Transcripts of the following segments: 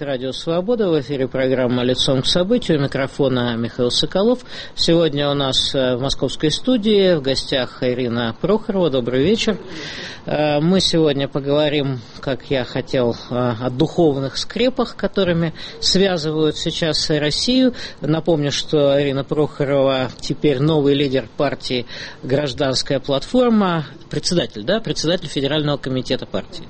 Это Радио Свобода. В эфире программа «Лицом к событию». У микрофона Михаил Соколов. Сегодня у нас в московской студии в гостях Ирина Прохорова. Добрый вечер. Мы сегодня поговорим, как я хотел, о духовных скрепах, которыми связывают сейчас Россию. Напомню, что Ирина Прохорова теперь новый лидер партии «Гражданская платформа», председатель Федерального комитета партии.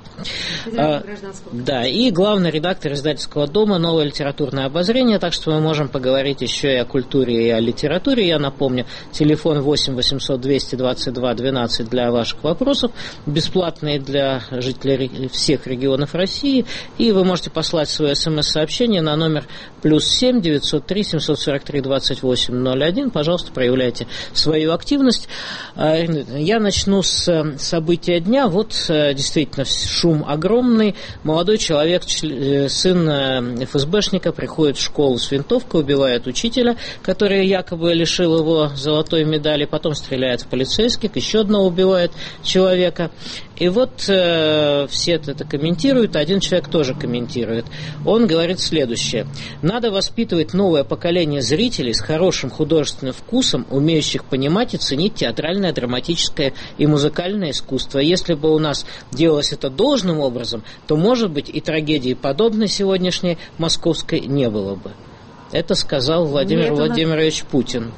Да, и главный редактор издательского дома «Новое литературное обозрение», так что мы можем поговорить еще и о культуре, и о литературе. Я напомню, телефон 8 800 222 12 для ваших вопросов, бесплатный для жителей всех регионов России, и вы можете послать свое смс-сообщение на номер +7 903 743 2801. Пожалуйста, проявляйте свою активность. Я начну с события дня. Вот действительно шум огромный. Молодой человек, сын ФСБшника, приходит в школу с винтовкой, убивает учителя, который якобы лишил его золотой медали, потом стреляет в полицейских, еще одного убивает человека. И вот все это комментируют, один человек тоже комментирует. Он говорит следующее. Надо воспитывать новое поколение зрителей с хорошим художественным вкусом, умеющих понимать и ценить театральное, драматическое и музыкальное искусство. Если бы у нас делалось это должным образом, то, может быть, и трагедии подобной сегодняшней московской не было бы. Это сказал Владимир Владимирович Путин.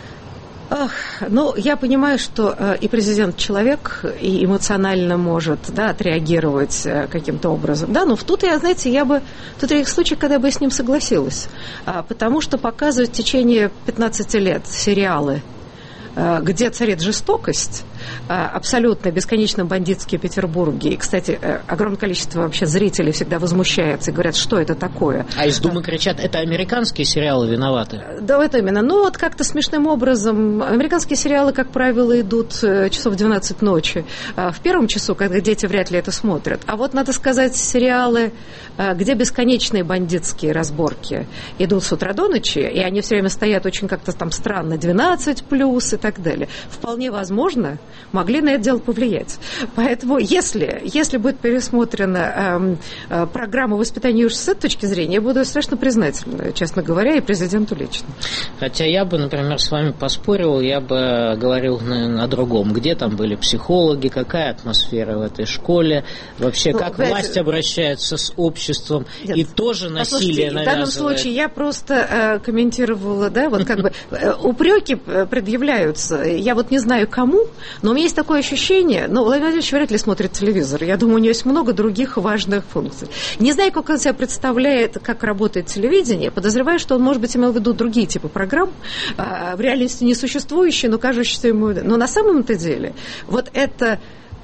Ну, я понимаю, что и президент человек, и эмоционально может, да, отреагировать каким-то образом. Да, но тут я в таких случаях, когда я бы с ним согласилась. Потому что показывать в течение 15 лет сериалы, где царит жестокость, абсолютно бесконечно бандитские Петербурги. И, кстати, огромное количество вообще зрителей всегда возмущается и говорят, что это такое. А из Думы кричат, это американские сериалы виноваты. Да, это именно. Ну, вот как-то смешным образом. Американские сериалы, как правило, идут часов в 12 ночи. В первом часу, когда дети вряд ли это смотрят. А вот, надо сказать, сериалы, где бесконечные бандитские разборки идут с утра до ночи, и они все время стоят очень как-то там странно, 12+, и так далее. Вполне возможно, могли на это дело повлиять. Поэтому, если будет пересмотрена программа воспитания юношей с этой точки зрения, я буду страшно признательна, честно говоря, и президенту лично. Хотя я бы, например, с вами поспорил, я бы говорил о другом. Где там были психологи, какая атмосфера в этой школе, вообще как власть обращается с обществом, и тоже насилие навязывает. В данном случае я просто комментировала, да, вот как бы упреки предъявляются. Я вот не знаю кому, но у меня есть такое ощущение, Владимир Владимирович вряд ли смотрит телевизор, я думаю, у него есть много других важных функций. Не знаю, как он себя представляет, как работает телевидение, подозреваю, что он, может быть, имел в виду другие типы программ, в реальности несуществующие, но кажущиеся ему... Но на самом-то деле, вот это,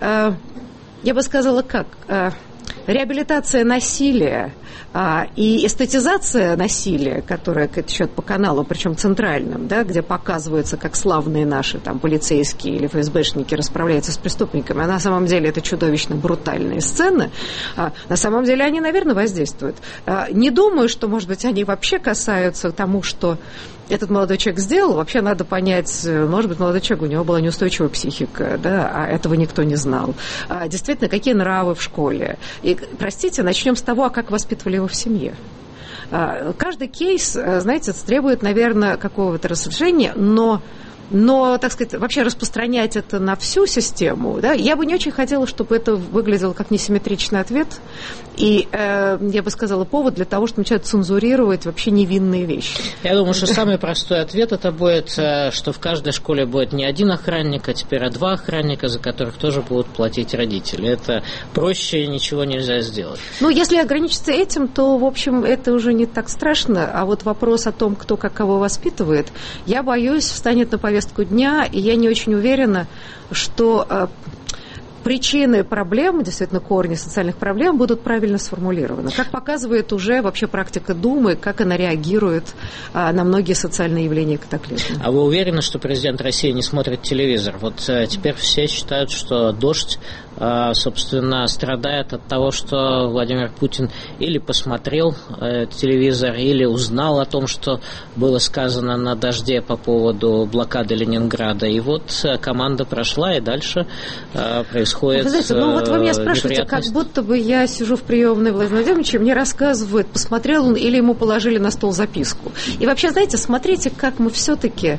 я бы сказала, реабилитация насилия и эстетизация насилия, которая идет по каналу, причем центральным, да, где показывается, как славные наши там, полицейские или ФСБшники расправляются с преступниками, а на самом деле это чудовищно брутальные сцены, на самом деле они, наверное, воздействуют. Не думаю, что, может быть, они вообще касаются тому, что этот молодой человек сделал. Вообще надо понять, может быть, молодой человек, у него была неустойчивая психика, да, а этого никто не знал. Действительно, какие нравы в школе. И, простите, начнем с того, как воспитывали его в семье. Каждый кейс, знаете, требует, наверное, какого-то разрешения, но, так сказать, вообще распространять это на всю систему, да, я бы не очень хотела, чтобы это выглядело как несимметричный ответ, и, я бы сказала, повод для того, чтобы начать цензурировать вообще невинные вещи. Я думаю, что самый простой ответ это будет, что в каждой школе будет не один охранник, а теперь 2 охранника, за которых тоже будут платить родители. Это проще, ничего нельзя сделать. Ну, если ограничиться этим, то, в общем, это уже не так страшно, а вот вопрос о том, кто как кого воспитывает, я боюсь, встанет на повестку дня, и я не очень уверена, что причины проблем, действительно корни социальных проблем, будут правильно сформулированы. Как показывает уже вообще практика Думы, как она реагирует на многие социальные явления и катаклизмы. А вы уверены, что президент России не смотрит телевизор? Вот теперь все считают, что «Дождь» собственно, страдает от того, что Владимир Путин или посмотрел телевизор, или узнал о том, что было сказано на «Дожде» по поводу блокады Ленинграда. И вот команда прошла, и дальше происходит вы знаете, вот вы меня спрашиваете, как будто бы я сижу в приемной Владимира Владимировича, мне рассказывают, посмотрел он или ему положили на стол записку. И вообще, знаете, смотрите, как мы все-таки...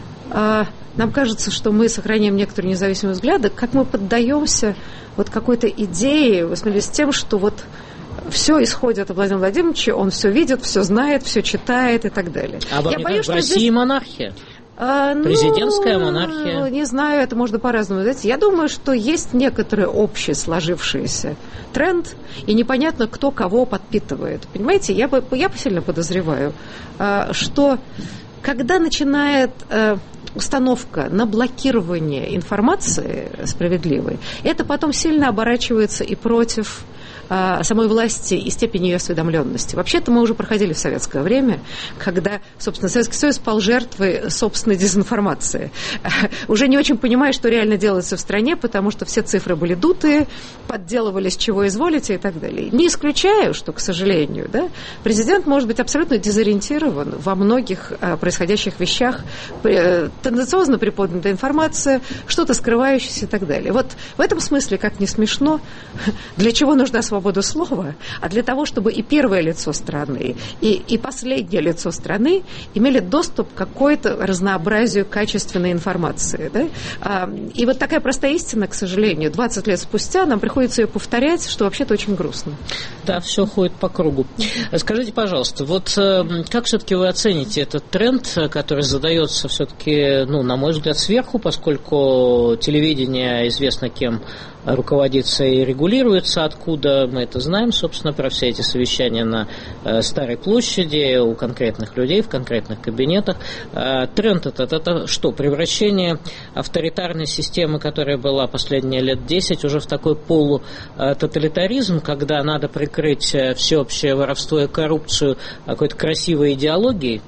Нам кажется, что мы сохраняем некоторые независимые взгляды, как мы поддаемся вот какой-то идее, в смысле, с тем, что вот все исходит от Владимира Владимировича, он все видит, все знает, все читает и так далее. А вам не боюсь, в России здесь... монархия? Президентская монархия? Не знаю, это можно по-разному. Знаете, я думаю, что есть некоторый общий сложившийся тренд, и непонятно, кто кого подпитывает. Понимаете, я сильно подозреваю, что когда начинает установка на блокирование информации справедливой, это потом сильно оборачивается и против самой власти и степени ее осведомленности. Вообще-то мы уже проходили в советское время, когда, собственно, Советский Союз пал жертвой собственной дезинформации. Уже не очень понимая, что реально делается в стране, потому что все цифры были дутые, подделывались чего изволите и так далее. Не исключаю, что, к сожалению, да, президент может быть абсолютно дезориентирован во многих происходящих вещах, тенденциозно преподнятая информация, что-то скрывающееся и так далее. Вот в этом смысле, как ни смешно, для чего нужна свободу слова, а для того, чтобы и первое лицо страны, и последнее лицо страны имели доступ к какой-то разнообразию качественной информации. Да? И вот такая простая истина, к сожалению, 20 лет спустя нам приходится ее повторять, что вообще-то очень грустно. Да, все ходит по кругу. Скажите, пожалуйста, вот как все-таки вы оцените этот тренд, который задается все-таки, на мой взгляд, сверху, поскольку телевидение известно кем руководится и регулируется, откуда мы это знаем, собственно, про все эти совещания на Старой площади, у конкретных людей, в конкретных кабинетах. Тренд это что? Превращение авторитарной системы, которая была последние лет 10, уже в такой полутоталитаризм, когда надо прикрыть всеобщее воровство и коррупцию какой-то красивой идеологией?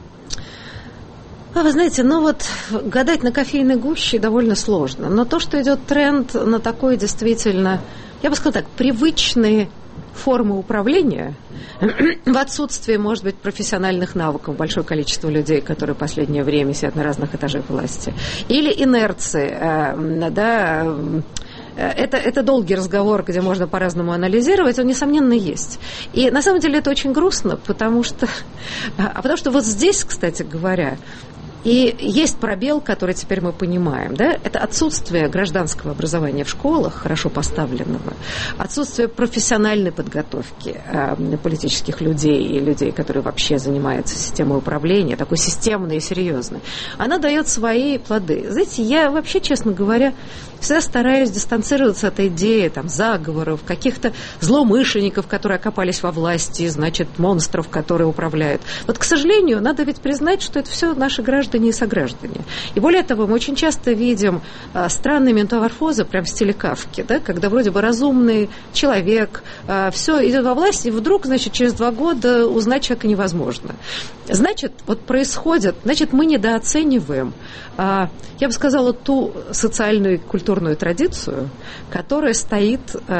Вы знаете, гадать на кофейной гуще довольно сложно. Но то, что идет тренд на такой действительно, я бы сказала так, привычные формы управления, в отсутствие, может быть, профессиональных навыков, большое количество людей, которые в последнее время сидят на разных этажах власти, или инерции, да, это долгий разговор, где можно по-разному анализировать, он, несомненно, есть. И на самом деле это очень грустно, потому что вот здесь, кстати говоря, и есть пробел, который теперь мы понимаем, да? Это отсутствие гражданского образования в школах, хорошо поставленного, отсутствие профессиональной подготовки политических людей и людей, которые вообще занимаются системой управления, такой системной и серьезной. Она дает свои плоды. Знаете, я вообще, честно говоря, всегда стараюсь дистанцироваться от идеи заговоров, каких-то злоумышленников, которые окопались во власти, значит, монстров, которые управляют. Вот, к сожалению, надо ведь признать, что это все наши граждане и сограждане. И более того, мы очень часто видим странные метаморфозы, прям в стиле Кафки, да, когда вроде бы разумный человек, все идет во власть, и вдруг, значит, через 2 года узнать человека невозможно. Значит, происходит, мы недооцениваем, я бы сказала, ту социальную и культурную традицию, которая стоит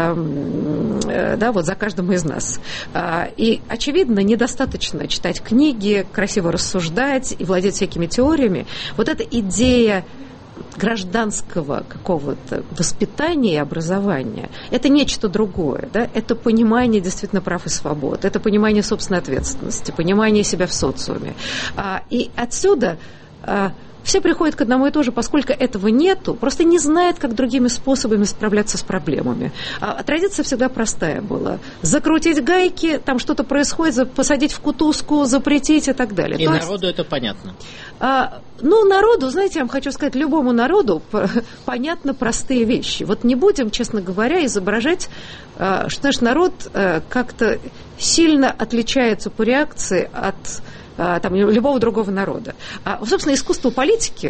за каждым из нас. И, очевидно, недостаточно читать книги, красиво рассуждать и владеть всякими теориями. Вот эта идея гражданского какого-то воспитания и образования, это нечто другое, да? Это понимание действительно прав и свобод, это понимание собственной ответственности, понимание себя в социуме. И отсюда все приходят к одному и тому же, поскольку этого нету, просто не знают, как другими способами справляться с проблемами. А традиция всегда простая была. Закрутить гайки, там что-то происходит, посадить в кутузку, запретить и так далее. И народу это понятно? Народу, знаете, я вам хочу сказать, любому народу понятны простые вещи. Вот не будем, честно говоря, изображать, что наш народ как-то сильно отличается по реакции от любого другого народа. Собственно, искусство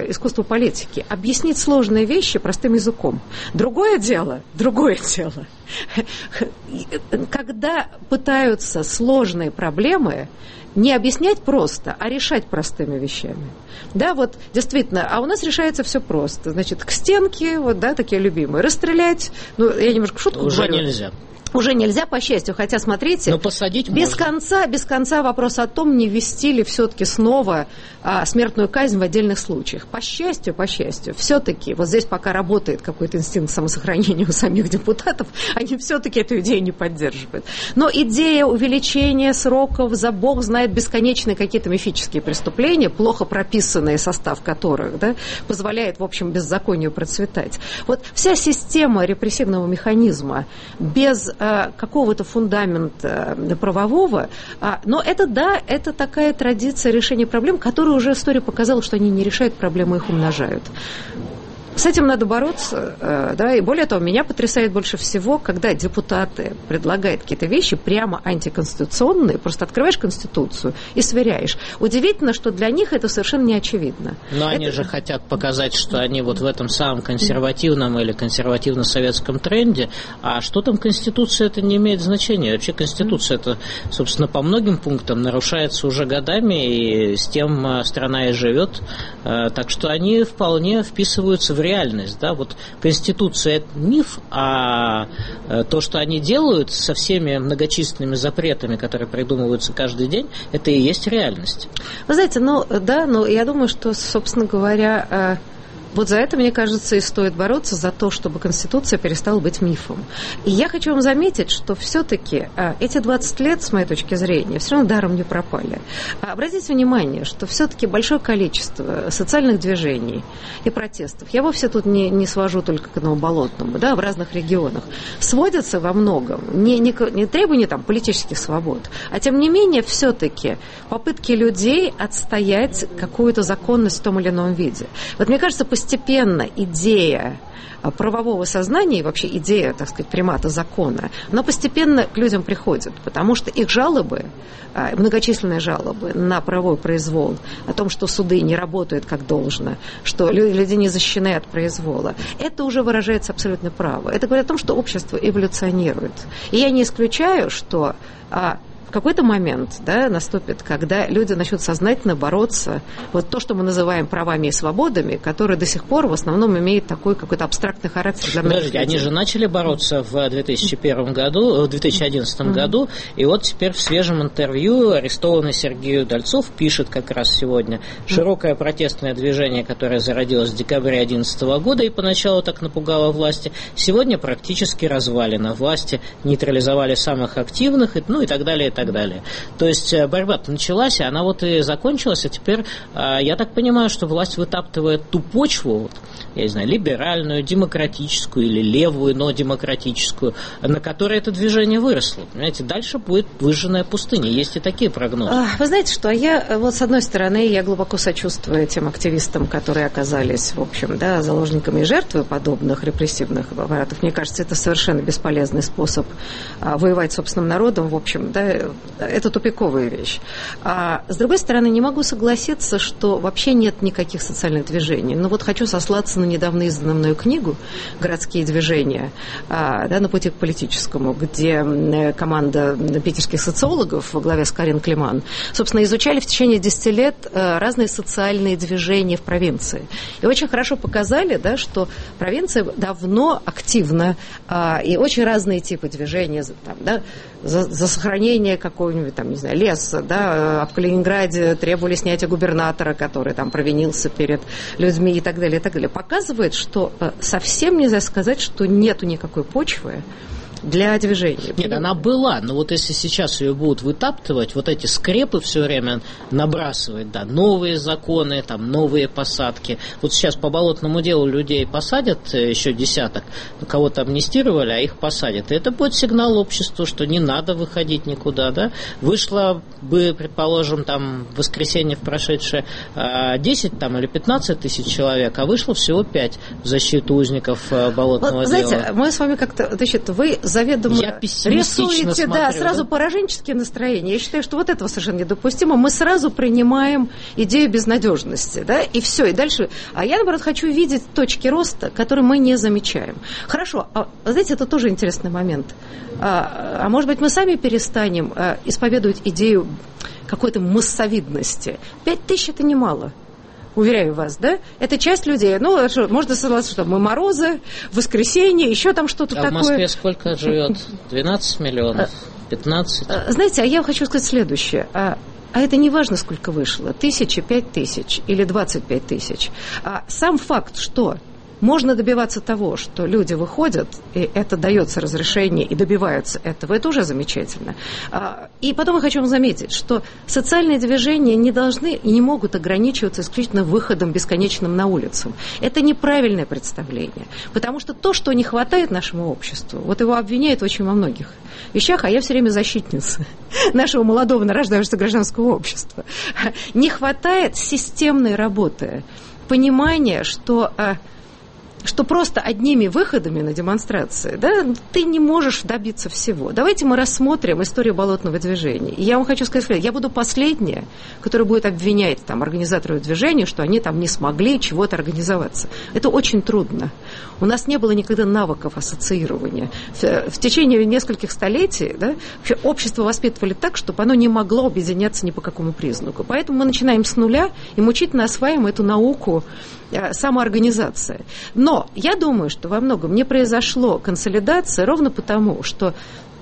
политики объяснить сложные вещи простым языком. Другое дело, когда пытаются сложные проблемы не объяснять просто, а решать простыми вещами. Да, вот действительно, а у нас решается все просто. Значит, к стенке, вот, да, такие любимые, расстрелять, ну, я немножко шутку уже говорю. Нельзя. Уже нельзя, по счастью, хотя, смотрите, но посадить без можно. конца вопрос о том, не ввести ли все-таки снова смертную казнь в отдельных случаях. По счастью, все-таки, вот здесь пока работает какой-то инстинкт самосохранения у самих депутатов, они все-таки эту идею не поддерживают. Но идея увеличения сроков за, бог знает, бесконечные какие-то мифические преступления, плохо прописанные, состав которых, да, позволяет, в общем, беззаконию процветать. Вот вся система репрессивного механизма без какого-то фундамента правового, но это, да, это такая традиция решения проблем, которую уже история показала, что они не решают проблемы, их умножают. С этим надо бороться, да, и более того, меня потрясает больше всего, когда депутаты предлагают какие-то вещи прямо антиконституционные, просто открываешь Конституцию и сверяешь. Удивительно, что для них это совершенно не очевидно. Но они же хотят показать, что они вот в этом самом консервативном или консервативно-советском тренде, а что там Конституция, это не имеет значения. Вообще Конституция, это, собственно, по многим пунктам нарушается уже годами, и с тем страна и живет. Так что они вполне вписываются в реальность, да, вот Конституция – это миф, а то, что они делают со всеми многочисленными запретами, которые придумываются каждый день, это и есть реальность. Вы знаете, ну, да, но я думаю, что, собственно говоря, вот за это, мне кажется, и стоит бороться, за то, чтобы Конституция перестала быть мифом. И я хочу вам заметить, что все-таки эти 20 лет, с моей точки зрения, все равно даром не пропали. Обратите внимание, что все-таки большое количество социальных движений и протестов, я вовсе тут не свожу только к Новоболотному, да, в разных регионах, сводятся во многом не требования там, политических свобод, а тем не менее все-таки попытки людей отстоять какую-то законность в том или ином виде. Вот мне кажется, постепенно идея правового сознания и вообще идея, так сказать, примата закона, она постепенно к людям приходит, потому что их жалобы, многочисленные жалобы на правовой произвол, о том, что суды не работают как должно, что люди не защищены от произвола, это уже выражается абсолютно право. Это говорит о том, что общество эволюционирует. И я не исключаю, что в какой-то момент, да, наступит, когда люди начнут сознательно бороться, вот то, что мы называем правами и свободами, которые до сих пор в основном имеют такой какой-то абстрактный характер для многих людей. Они же начали бороться в 2011 году, и вот теперь в свежем интервью арестованный Сергей Удальцов пишет как раз сегодня: широкое протестное движение, которое зародилось в декабре 2011 года и поначалу так напугало власти, сегодня практически развалено. Власти нейтрализовали самых активных, ну и так далее, и так далее. То есть борьба-то началась, и она вот и закончилась, а теперь я так понимаю, что власть вытаптывает ту почву, вот, я не знаю, либеральную, демократическую или левую, но демократическую, на которой это движение выросло. Понимаете, дальше будет выжженная пустыня. Есть и такие прогнозы. Вы знаете что, я вот с одной стороны, я глубоко сочувствую тем активистам, которые оказались, в общем, да, заложниками и жертвой подобных репрессивных аппаратов. Мне кажется, это совершенно бесполезный способ воевать с собственным народом, в общем, да, это тупиковая вещь. А с другой стороны, не могу согласиться, что вообще нет никаких социальных движений. Но вот хочу сослаться на недавно изданную мною книгу «Городские движения», да, на пути к политическому, где команда питерских социологов во главе с Карин Климан, собственно, изучали в течение 10 лет разные социальные движения в провинции. И очень хорошо показали, да, что провинция давно активна, и очень разные типы движения, там, да, за сохранение какого-нибудь, там, не знаю, леса, да, в Калининграде требовали снятия губернатора, который там провинился перед людьми и так далее, и так далее. Показывает, что совсем нельзя сказать, что нету никакой почвы для движения. Нет, она была, но вот если сейчас ее будут вытаптывать, вот эти скрепы все время набрасывать, да, новые законы, там, новые посадки. Вот сейчас по болотному делу людей посадят еще десяток, кого-то амнистировали, а их посадят. И это будет сигнал обществу, что не надо выходить никуда, да. Вышло бы, предположим, там, в воскресенье в прошедшее 10 там, или 15 тысяч человек, а вышло всего 5 в защиту узников болотного дела. Знаете, мы с вами как-то, значит, вы заведомо рисуете, сразу пораженческие настроения. Я считаю, что вот этого совершенно недопустимо. Мы сразу принимаем идею безнадежности, да, и все, и дальше. А я, наоборот, хочу видеть точки роста, которые мы не замечаем. Хорошо, знаете, это тоже интересный момент. А может быть, мы сами перестанем исповедовать идею какой-то массовидности? 5000 – это немало. Уверяю вас, да? Это часть людей. Ну, можно согласиться, что мы Морозы, воскресенье, еще там что-то такое. А в Москве сколько живет? 12 миллионов? 15? Знаете, а я хочу сказать следующее. А это не важно, сколько вышло. 1000, 5000 или 25 тысяч. Сам факт, что можно добиваться того, что люди выходят, и это дается разрешение, и добиваются этого. Это уже замечательно. И потом я хочу вам заметить, что социальные движения не должны и не могут ограничиваться исключительно выходом бесконечным на улицу. Это неправильное представление. Потому что то, что не хватает нашему обществу, вот его обвиняют очень во многих вещах, а я все время защитница нашего молодого нарождающегося гражданского общества. Не хватает системной работы, понимания, что просто одними выходами на демонстрации, да, ты не можешь добиться всего. Давайте мы рассмотрим историю болотного движения. И я вам хочу сказать, я буду последняя, которая будет обвинять там, организаторов движения, что они там не смогли чего-то организоваться. Это очень трудно. У нас не было никогда навыков ассоциирования. В течение нескольких столетий, да, вообще общество воспитывали так, чтобы оно не могло объединяться ни по какому признаку. Поэтому мы начинаем с нуля и мучительно осваиваем эту науку самоорганизации. Но я думаю, что во многом не произошло консолидация ровно потому, что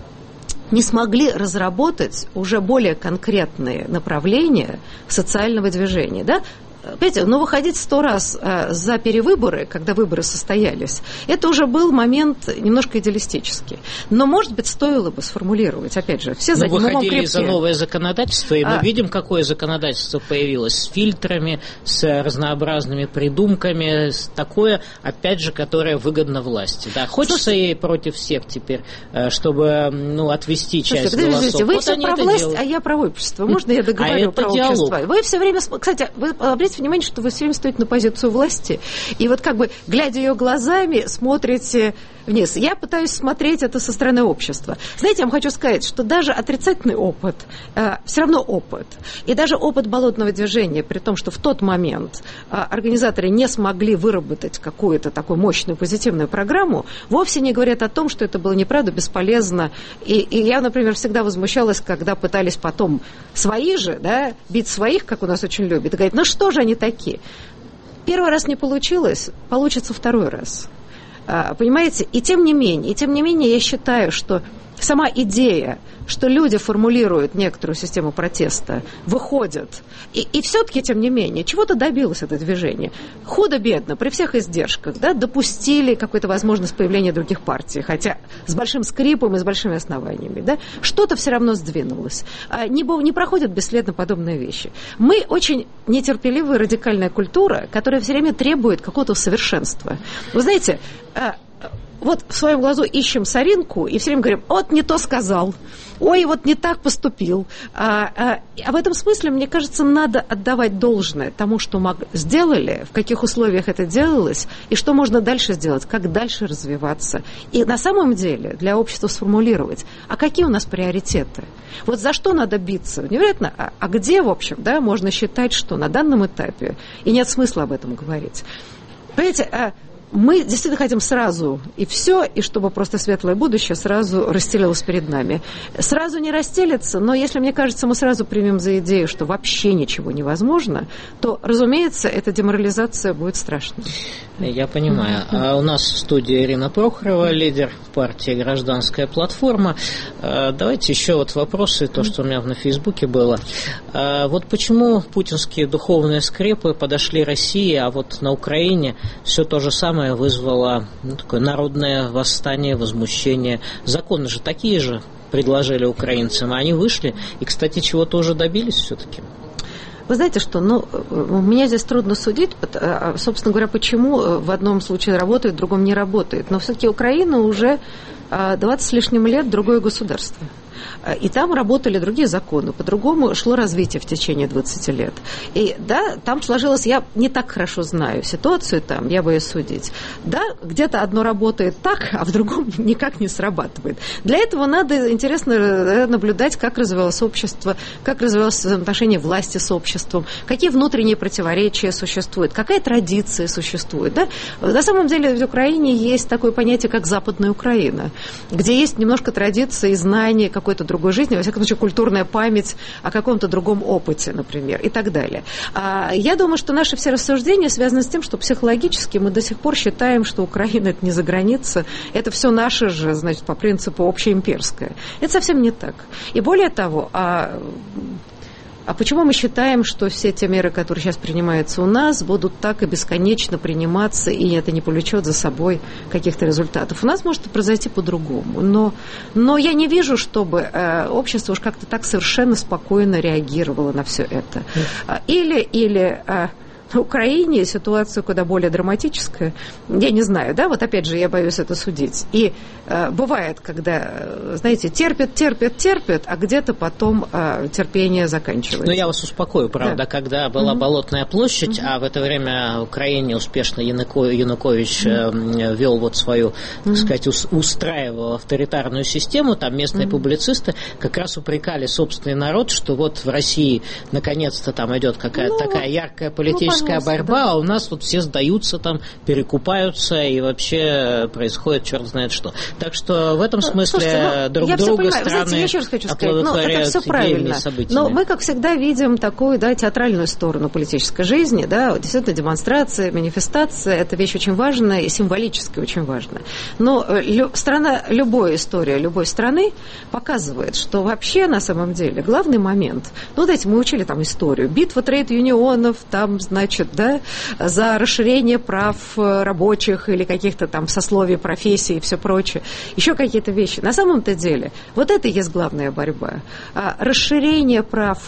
не смогли разработать уже более конкретные направления социального движения. Да? Понимаете, но выходить 100 раз за перевыборы, когда выборы состоялись, это уже был момент немножко идеалистический. Но, может быть, стоило бы сформулировать, опять же, все задним умом крепкие. Выходили за новое законодательство, и мы видим, какое законодательство появилось с фильтрами, с разнообразными придумками, такое, опять же, которое выгодно власти. Да, хочется ей против всех теперь, чтобы отвести часть голосов. Вы все про власть, а я про общество. Можно я договорю про общество? Вы все время, кстати, вы обратите внимание, что вы все время стоите на позицию власти, и вот как бы, глядя ее глазами, смотрите вниз. Я пытаюсь смотреть это со стороны общества. Знаете, я вам хочу сказать, что даже отрицательный опыт, все равно опыт. И даже опыт болотного движения, при том, что в тот момент организаторы не смогли выработать какую-то такую мощную позитивную программу, вовсе не говорят о том, что это было неправда, бесполезно. И я, например, всегда возмущалась, когда пытались потом свои же, да, бить своих, как у нас очень любят, и говорить, ну что же они такие? Первый раз не получилось, получится второй раз. Понимаете? И тем не менее, я считаю, что сама идея, что люди формулируют некоторую систему протеста, выходят, и все-таки, тем не менее, чего-то добилось это движение. Худо-бедно, при всех издержках, да, допустили какую-то возможность появления других партий, хотя с большим скрипом и с большими основаниями. Да, что-то все равно сдвинулось. Не проходят бесследно подобные вещи. Мы очень нетерпеливая радикальная культура, которая все время требует какого-то совершенства. Вы знаете, вот в своем глазу ищем соринку и все время говорим, вот не то сказал, ой, вот не так поступил. А в этом смысле, мне кажется, надо отдавать должное тому, что сделали, в каких условиях это делалось, и что можно дальше сделать, как дальше развиваться. И на самом деле для общества сформулировать, а какие у нас приоритеты? Вот за что надо биться? Невероятно, а где, в общем, да, можно считать, что на данном этапе, и нет смысла об этом говорить. Понимаете, мы действительно хотим сразу и все, и чтобы просто светлое будущее сразу расстелилось перед нами. Сразу не расстелится, но если, мне кажется, мы сразу примем за идею, что вообще ничего невозможно, то, разумеется, эта деморализация будет страшной. Я понимаю. А у нас в студии Ирина Прохорова, лидер партии «Гражданская платформа». Давайте еще вот вопросы, то, что у меня на Фейсбуке было. Вот почему путинские духовные скрепы подошли России, а вот на Украине все то же самое вызвало такое народное восстание, возмущение. Законы же такие же предложили украинцам, а они вышли и, кстати, чего-то уже добились все-таки. Вы знаете что, меня здесь трудно судить, собственно говоря, почему в одном случае работает, в другом не работает. Но все-таки Украина уже 20 с лишним лет другое государство. и там работали другие законы, по-другому шло развитие в течение 20 лет. И да, там сложилось, я не так хорошо знаю ситуацию там, я боюсь судить. Да, где-то одно работает так, а в другом никак не срабатывает. Для этого надо, интересно, наблюдать, как развивалось общество, как развивалось взаимоотношение власти с обществом, какие внутренние противоречия существуют, какая традиция существует. Да? На самом деле в Украине есть такое понятие, как Западная Украина, где есть немножко традиции, знания какой-то другой жизни, во всяком случае, культурная память о каком-то другом опыте, например, и так далее. Я думаю, что наши все рассуждения связаны с тем, что психологически мы до сих пор считаем, что Украина – это не за граница, это все наше же, значит, по принципу общеимперское. Это совсем не так. И более того, а почему мы считаем, что все те меры, которые сейчас принимаются у нас, будут так и бесконечно приниматься, и это не повлечет за собой каких-то результатов? У нас может произойти по-другому. Но я не вижу, чтобы общество уж как-то так совершенно спокойно реагировало на все это. Или на Украине ситуация куда более драматическая. Я не знаю, да, вот опять же, я боюсь это судить. И бывает, когда, знаете, терпят, а где-то потом терпение заканчивается. Но я вас успокою, правда, да. Когда была Болотная площадь, а в это время в Украине успешно Янукович вел вот свою, так сказать, устраивал авторитарную систему, там местные публицисты как раз упрекали собственный народ, что вот в России наконец-то там идет какая-то такая яркая политическая борьба, да. А у нас тут все сдаются там, перекупаются, и вообще происходит черт знает что. Так что в этом смысле Слушайте, друг друга страны я еще раз хочу сказать, это все правильно. Но мы, как всегда, видим такую, да, театральную сторону политической жизни, да, действительно демонстрация, манифестация, это вещь очень важная и символическая очень важная. Но любая история любой страны показывает, что вообще на самом деле главный момент, знаете, мы учили там историю, битва трейд-юнионов, там, значит, да, за расширение прав рабочих или каких-то там сословий, профессий и все прочее, еще какие-то вещи. На самом-то деле, вот это и есть главная борьба. Расширение прав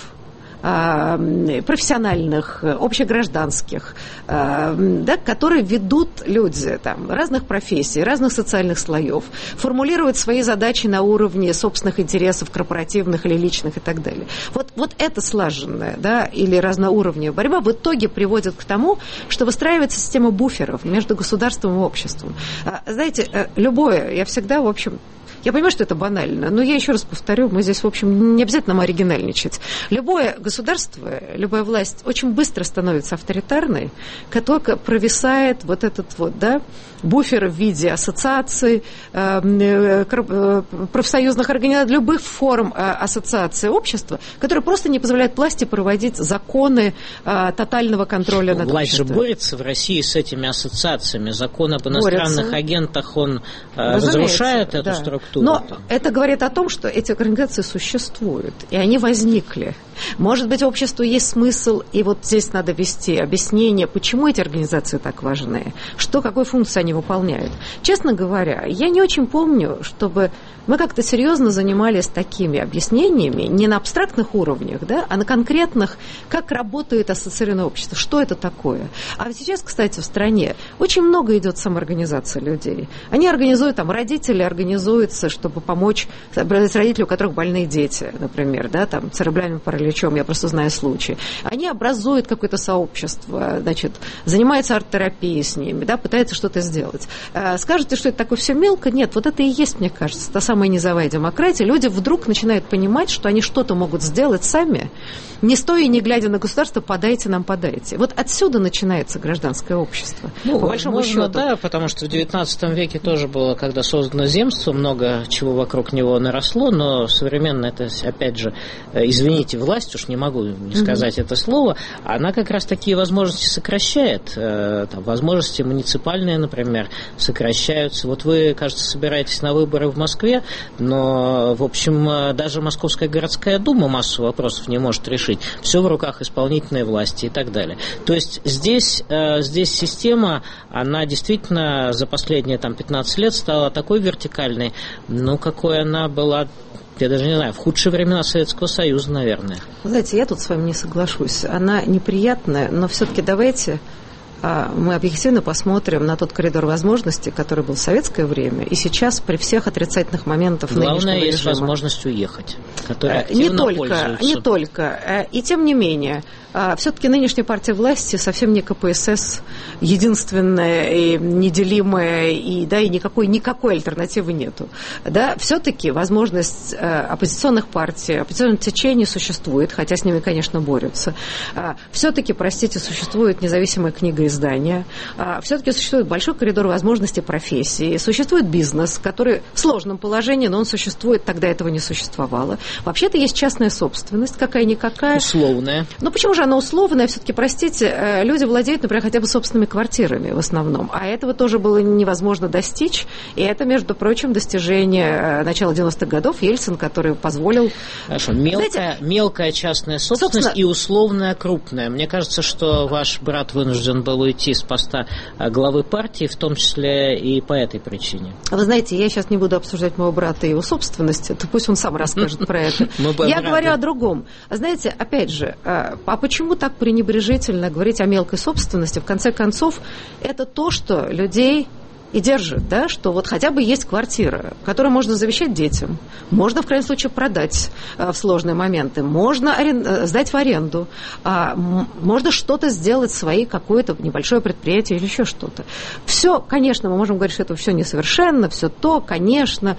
профессиональных, общегражданских, да, которые ведут люди там, разных профессий, разных социальных слоев, формулируют свои задачи на уровне собственных интересов, корпоративных или личных и так далее. Вот эта слаженная, да, или разноуровневая борьба в итоге приводит к тому, что выстраивается система буферов между государством и обществом. Знаете, любое, я всегда, в общем, я понимаю, что это банально, но я еще раз повторю, мы здесь, в общем, не обязательно нам оригинальничать. Любое государство, любая власть очень быстро становится авторитарной, как только провисает вот этот вот, да, буфер в виде ассоциаций, профсоюзных организаций, любых форм ассоциации общества, которые просто не позволяют власти проводить законы тотального контроля над власть обществом. Власть же борется в России с этими ассоциациями. Закон об иностранных агентах, он разрушает эту структуру. Но это говорит о том, что эти организации существуют, и они возникли. Может быть, обществу есть смысл, и вот здесь надо вести объяснение, почему эти организации так важны, какую функцию они выполняют. Честно говоря, я не очень помню, чтобы мы как-то серьезно занимались такими объяснениями, не на абстрактных уровнях, да, а на конкретных, как работает ассоциированное общество, что это такое. А вот сейчас, кстати, в стране очень много идет самоорганизации людей. Они организуют, там, родители организуются, чтобы помочь родителям, у которых больные дети, например, да, там, церебральным параличом, я просто знаю случаи. Они образуют какое-то сообщество, значит, занимаются арт-терапией с ними, да, пытаются что-то сделать. Скажете, что это такое все мелко? Нет, вот это и есть, мне кажется, та самая низовая демократия. Люди вдруг начинают понимать, что они что-то могут сделать сами, не стоя и не глядя на государство, подайте нам, подайте. Вот отсюда начинается гражданское общество. По большому счету. Да, потому что в XIX веке тоже было, когда создано земство, много чего вокруг него наросло, но современно это, опять же, извините, власть, уж не могу не сказать это слово, она как раз такие возможности сокращает. Там, возможности муниципальные, например, сокращаются. Вот вы, кажется, собираетесь на выборы в Москве, но, в общем, даже Московская городская дума массу вопросов не может решить. Все в руках исполнительной власти и так далее. То есть здесь система, она действительно за последние 15 лет стала такой вертикальной, какой она была, я даже не знаю, в худшие времена Советского Союза, наверное. Знаете, я тут с вами не соглашусь. Она неприятная, но все-таки давайте мы объективно посмотрим на тот коридор возможностей, который был в советское время, и сейчас при всех отрицательных моментах нынешнего режима. Главное, есть возможность уехать, которая не активно только. И тем не менее, все-таки нынешняя партия власти совсем не КПСС, единственная и неделимая, и никакой альтернативы нету. Да, все-таки возможность оппозиционных партий, оппозиционных течений существует, хотя с ними, конечно, борются. Все-таки, существует независимое книгоиздание, все-таки существует большой коридор возможностей профессии, существует бизнес, который в сложном положении, но он существует, тогда этого не существовало. Вообще-то есть частная собственность, какая-никакая. Условная. Почему же она условная? Все-таки, люди владеют, например, хотя бы собственными квартирами в основном, а этого тоже было невозможно достичь, и это, между прочим, достижение начала 90-х годов Ельцин, который позволил... Хорошо, мелкая частная собственность и условная крупная. Мне кажется, что ваш брат вынужден был уйти с поста главы партии, в том числе и по этой причине. Вы знаете, я сейчас не буду обсуждать моего брата и его собственности, то пусть он сам расскажет про это. Я говорю о другом. Знаете, опять же, почему так пренебрежительно говорить о мелкой собственности? В конце концов, это то, что людей и держит, да, что хотя бы есть квартира, которую можно завещать детям, можно, в крайнем случае, продать в сложные моменты, можно сдать в аренду, можно что-то сделать какое-то небольшое предприятие или еще что-то. Все, конечно, мы можем говорить, что это все несовершенно, все то, конечно,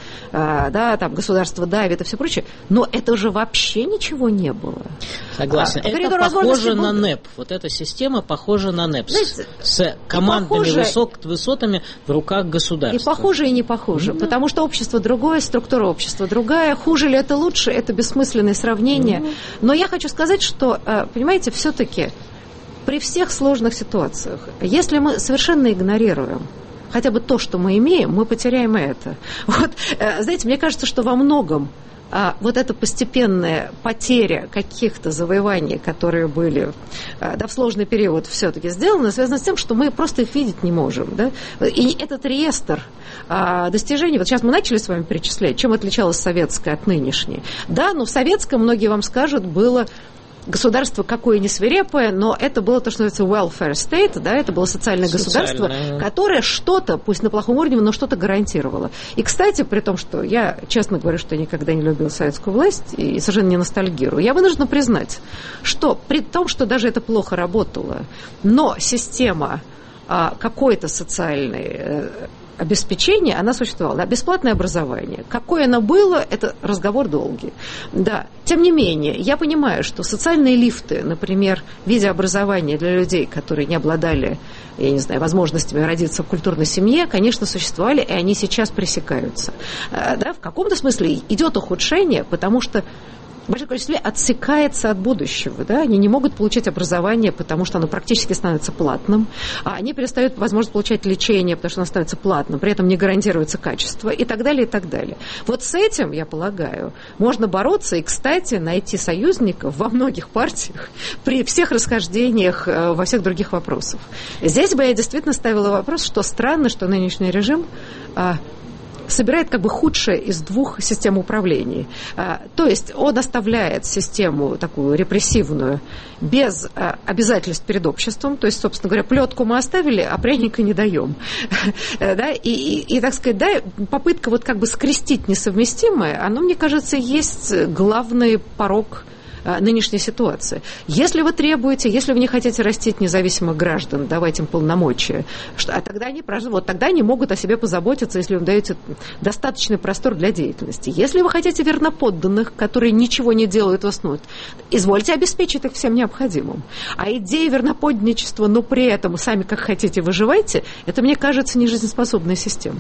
государство давит и все прочее, но это же вообще ничего не было. Согласен. Это похоже на НЭП. Эта система похожа на НЭП. Знаете, с командными высотами в руках государства. И похоже, и не похоже, потому что общество другое, структура общества другая. Хуже ли это, лучше, это бессмысленное сравнение. Но я хочу сказать, что, понимаете, все-таки при всех сложных ситуациях, если мы совершенно игнорируем хотя бы то, что мы имеем, мы потеряем это. Знаете, мне кажется, что во многом эта постепенная потеря каких-то завоеваний, которые были в сложный период все-таки сделаны, связана с тем, что мы просто их видеть не можем. Да? И этот реестр достижений, сейчас мы начали с вами перечислять, чем отличалось советское от нынешней. Да, но в советском, многие вам скажут, было государство какое не свирепое, но это было то, что называется welfare state, да, это было социальное государство, которое что-то, пусть на плохом уровне, но что-то гарантировало. И, кстати, при том, что я честно говорю, что я никогда не любила советскую власть и совершенно не ностальгирую, я вынуждена признать, что при том, что даже это плохо работало, но система какой-то социальной обеспечение, она существовала. Да, бесплатное образование. Какое оно было, это разговор долгий. Да. Тем не менее, я понимаю, что социальные лифты, например, в виде образования для людей, которые не обладали, я не знаю, возможностями родиться в культурной семье, конечно, существовали, и они сейчас пресекаются. Да, в каком-то смысле идет ухудшение, потому что в большом количестве отсекается от будущего. Да? Они не могут получать образование, потому что оно практически становится платным. А они перестают возможность получать лечение, потому что оно становится платным. При этом не гарантируется качество и так далее, и так далее. С этим, я полагаю, можно бороться и, кстати, найти союзников во многих партиях при всех расхождениях во всех других вопросах. Здесь бы я действительно ставила вопрос, что странно, что нынешний режим собирает худшее из двух систем управления. То есть он оставляет систему такую репрессивную без обязательств перед обществом. То есть, собственно говоря, плетку мы оставили, а пряника не даем. Да? И, так сказать, да, попытка скрестить несовместимое, оно, мне кажется, есть главный порог нынешней ситуации. Если вы требуете, если вы не хотите растить независимых граждан, давайте им полномочия, тогда они могут о себе позаботиться, если вы им даете достаточный простор для деятельности. Если вы хотите верноподданных, которые ничего не делают в основе, извольте обеспечить их всем необходимым. А идея верноподданничества, но при этом сами как хотите выживайте, это, мне кажется, не жизнеспособная система.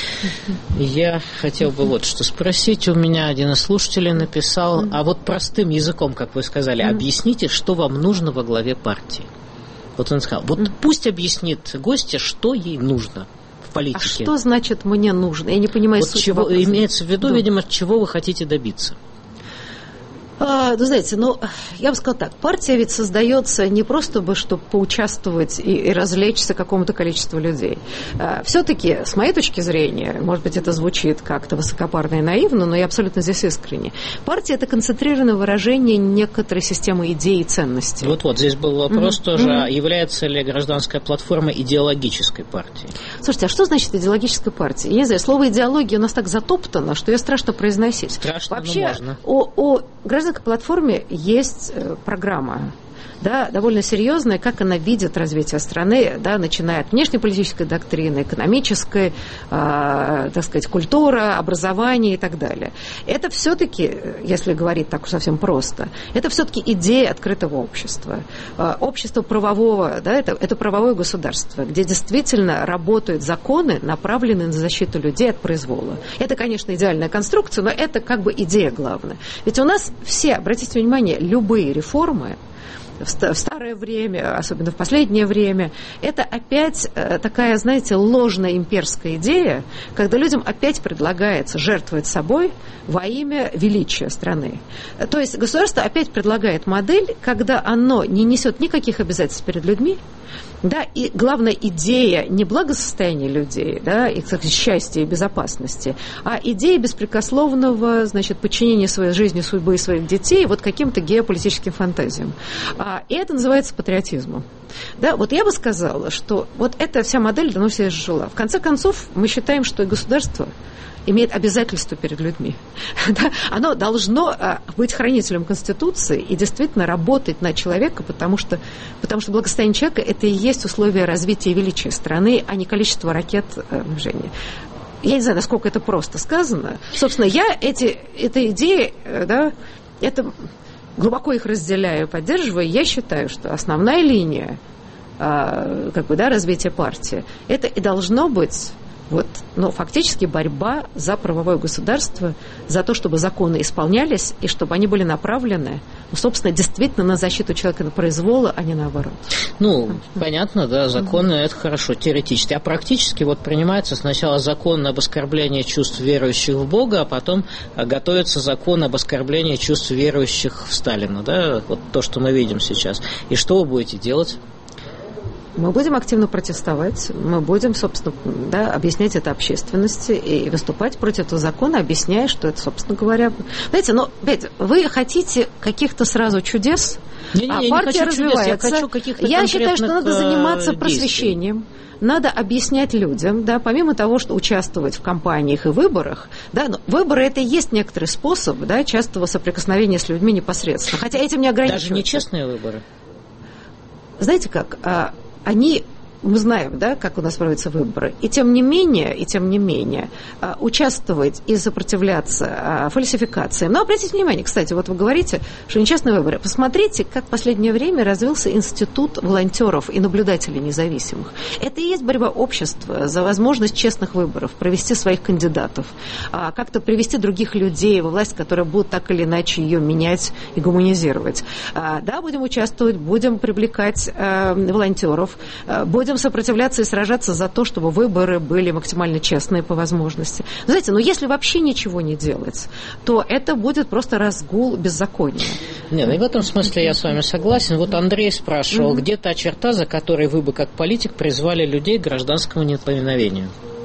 Я хотел бы что спросить. У меня один из слушателей написал, простым языком, как вы сказали, объясните, что вам нужно во главе партии. Он сказал, пусть объяснит гостья, что ей нужно в политике. А что значит «мне нужно»? Я не понимаю суть вопроса. Имеется в виду, видимо, чего вы хотите добиться. Знаете, я бы сказала так, партия ведь создается не просто чтобы поучаствовать и развлечься какому-то количеству людей. Все-таки, с моей точки зрения, может быть, это звучит как-то высокопарно и наивно, но я абсолютно здесь искренне. Партия – это концентрированное выражение некоторой системы идей и ценностей. Вот здесь был вопрос тоже, является ли гражданская платформа идеологической партией? Слушайте, а что значит идеологическая партия? Я не знаю, слово идеология у нас так затоптано, что ее страшно произносить. Страшно, вообще, но можно. О гражданской платформе есть программа, да, довольно серьезная, как она видит развитие страны, да, начиная от внешнеполитической доктрины, экономической, так сказать, культуры, образования и так далее. Это все-таки, если говорить так совсем просто, это все-таки идея открытого общества. Общество правового, да, это правовое государство, где действительно работают законы, направленные на защиту людей от произвола. Это, конечно, идеальная конструкция, но это как бы идея главная. Ведь у нас все, обратите внимание, любые реформы, в старое время, особенно в последнее время, это опять такая, знаете, ложная имперская идея, когда людям опять предлагается жертвовать собой во имя величия страны. То есть государство опять предлагает модель, когда оно не несет никаких обязательств перед людьми, да, и главная идея не благосостояния людей, да, их, так сказать, счастья и безопасности, а идея беспрекословного, значит, подчинения своей жизни, судьбы своих детей вот каким-то геополитическим фантазиям. И это называется патриотизмом. Да, вот я бы сказала, что вот эта вся модель давно все жила. В конце концов, мы считаем, что и государство имеет обязательства перед людьми. Да? Оно должно быть хранителем Конституции и действительно работать на человека, потому что благосостояние человека – это и есть условие развития и величия страны, а не количество ракет в движении. Я не знаю, насколько это просто сказано. Собственно, я эти идеи, да, это глубоко их разделяю, поддерживаю. Я считаю, что основная линия развития партии – это и должно быть фактически борьба за правовое государство, за то, чтобы законы исполнялись и чтобы они были направлены, собственно, действительно на защиту человека от произвола, а не наоборот. Понятно, да, законы это хорошо, теоретически. А практически принимается сначала закон об оскорблении чувств верующих в Бога, а потом готовится закон об оскорблении чувств верующих в Сталина, да, вот то, что мы видим сейчас. И что вы будете делать? Мы будем активно протестовать, мы будем, собственно, объяснять это общественности и выступать против этого закона, объясняя, что это, собственно говоря... Знаете, опять, вы хотите каких-то сразу чудес, а партия развивается. Я считаю, что надо заниматься просвещением. Надо объяснять людям, да, помимо того, что участвовать в кампаниях и выборах, да, но выборы это и есть некоторый способ, да, частого соприкосновения с людьми непосредственно. Хотя этим не ограничивается. Даже нечестные выборы? Знаете как, мы знаем, да, как у нас проводятся выборы, и тем не менее, участвовать и сопротивляться фальсификациям. Но обратите внимание, кстати, вот вы говорите, что нечестные выборы. Посмотрите, как в последнее время развился институт волонтеров и наблюдателей независимых. Это и есть борьба общества за возможность честных выборов, провести своих кандидатов, как-то привести других людей во власть, которые будут так или иначе ее менять и гуманизировать. Да, будем участвовать, будем привлекать волонтеров, будем сопротивляться и сражаться за то, чтобы выборы были максимально честные по возможности. Знаете, если вообще ничего не делать, то это будет просто разгул беззакония. Нет, и в этом смысле я с вами согласен. Вот Андрей спрашивал, где та черта, за которой вы бы как политик призвали людей к гражданскому неповиновению?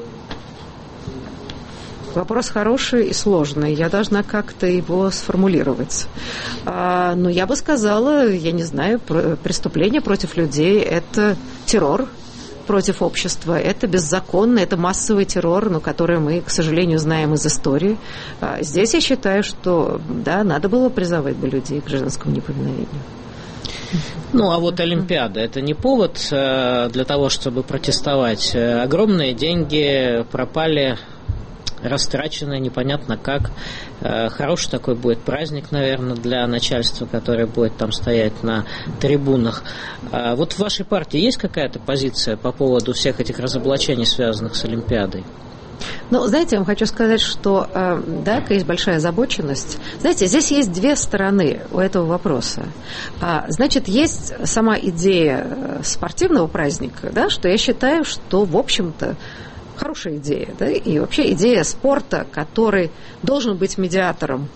Вопрос хороший и сложный. Я должна как-то его сформулировать. Но я бы сказала, я не знаю, преступление против людей – это террор против общества, это беззаконно, это массовый террор, который мы, к сожалению, знаем из истории. Здесь я считаю, что, да, надо было призывать бы людей к гражданскому неповиновению. А вот Олимпиада – это не повод для того, чтобы протестовать. Огромные деньги пропали, растраченные непонятно как. Хороший такой будет праздник, наверное, для начальства, которое будет там стоять на трибунах. Вот в вашей партии есть какая-то позиция по поводу всех этих разоблачений, связанных с Олимпиадой? Знаете, я вам хочу сказать, что, да, есть большая озабоченность. Знаете, здесь есть две стороны у этого вопроса. Значит, есть сама идея спортивного праздника, да, что я считаю, что, в общем-то, Хорошая идея, да, и вообще идея спорта, который должен быть медиатором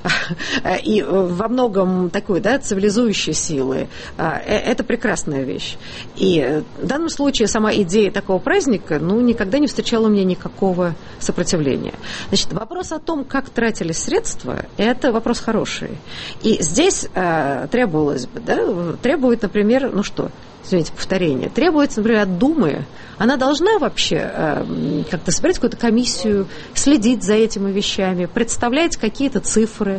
и во многом такой, да, цивилизующей силы, это прекрасная вещь. И в данном случае сама идея такого праздника, никогда не встречала у меня никакого сопротивления. Значит, вопрос о том, как тратились средства, это вопрос хороший. И здесь требовалось бы, да, требует, например, извините, повторение, требуется, например, от Думы, она должна вообще как-то собирать какую-то комиссию, следить за этими вещами, представлять какие-то цифры.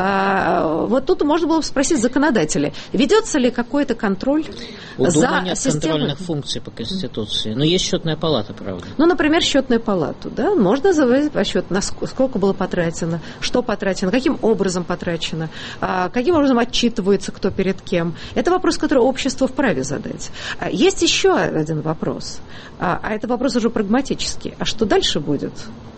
Вот тут можно было бы спросить законодателей, ведется ли какой-то контроль у за Думы нет системой... контрольных функций по Конституции, но есть счетная палата, правда. Например, счетную палату, да, можно заводить расчет, сколько было потрачено, что потрачено, каким образом потрачено, каким образом отчитывается кто перед кем. Это вопрос, который общество вправе задать. Есть еще один вопрос. А это вопрос уже прагматический. А что дальше будет?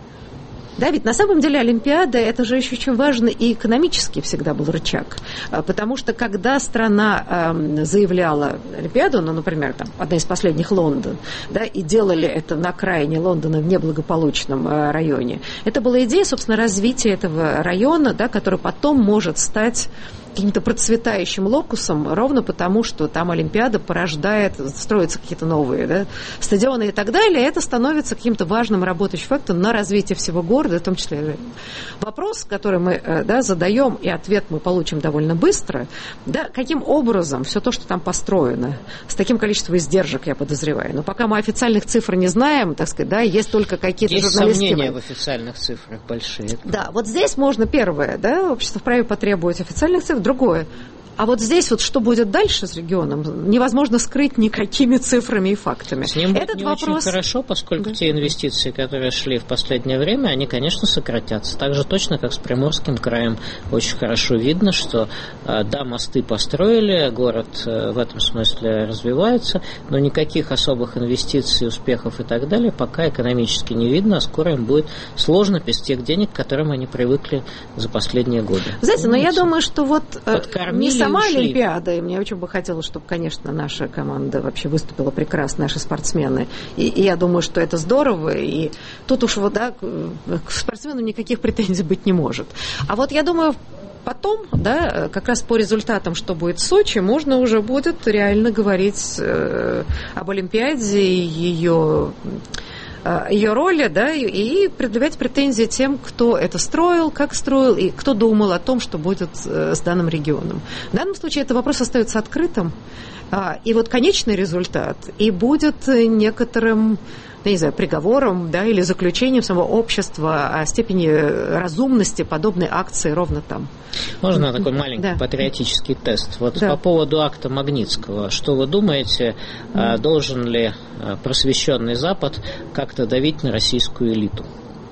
Да, ведь на самом деле Олимпиада, это же еще очень важно, и экономически всегда был рычаг. Потому что когда страна заявляла Олимпиаду, например, одна из последних Лондон, да, и делали это на окраине Лондона в неблагополучном районе, это была идея, собственно, развития этого района, да, который потом может стать каким-то процветающим локусом, ровно потому, что там Олимпиада порождает, строятся какие-то новые, да, стадионы и так далее, и это становится каким-то важным работающим фактором на развитие всего города, в том числе. Вопрос, который мы, да, задаем, и ответ мы получим довольно быстро, да, каким образом все то, что там построено, с таким количеством издержек, я подозреваю, но пока мы официальных цифр не знаем, так сказать, да, есть только какие-то журналистские... Есть сомнения в официальных цифрах большие. Да, вот здесь можно первое, да, общество вправе потребовать официальных цифр. Другое. А вот здесь вот что будет дальше с регионом, невозможно скрыть никакими цифрами и фактами. С ним будет не очень хорошо, поскольку те инвестиции, которые шли в последнее время, они, конечно, сократятся. Так же точно, как с Приморским краем. Очень хорошо видно, что, да, мосты построили, город в этом смысле развивается, но никаких особых инвестиций, успехов и так далее пока экономически не видно, а скоро им будет сложно без тех денег, к которым они привыкли за последние годы. Знаете, но я думаю, что вот подкормили, сама Олимпиада, и мне очень бы хотелось, чтобы, конечно, наша команда вообще выступила прекрасно, наши спортсмены. И я думаю, что это здорово, и тут уж вот, да, к спортсменам никаких претензий быть не может. А вот я думаю, потом, да, как раз по результатам, что будет в Сочи, можно уже будет реально говорить об Олимпиаде и ее роли, да, и предъявлять претензии тем, кто это строил, как строил, и кто думал о том, что будет с данным регионом. В данном случае этот вопрос остается открытым, и вот конечный результат и будет некоторым, я не знаю, приговором, да, или заключением самого общества о степени разумности подобной акции ровно там. Можно такой маленький патриотический тест? Вот по поводу акта Магнитского. Что вы думаете, должен ли просвещенный Запад как-то давить на российскую элиту?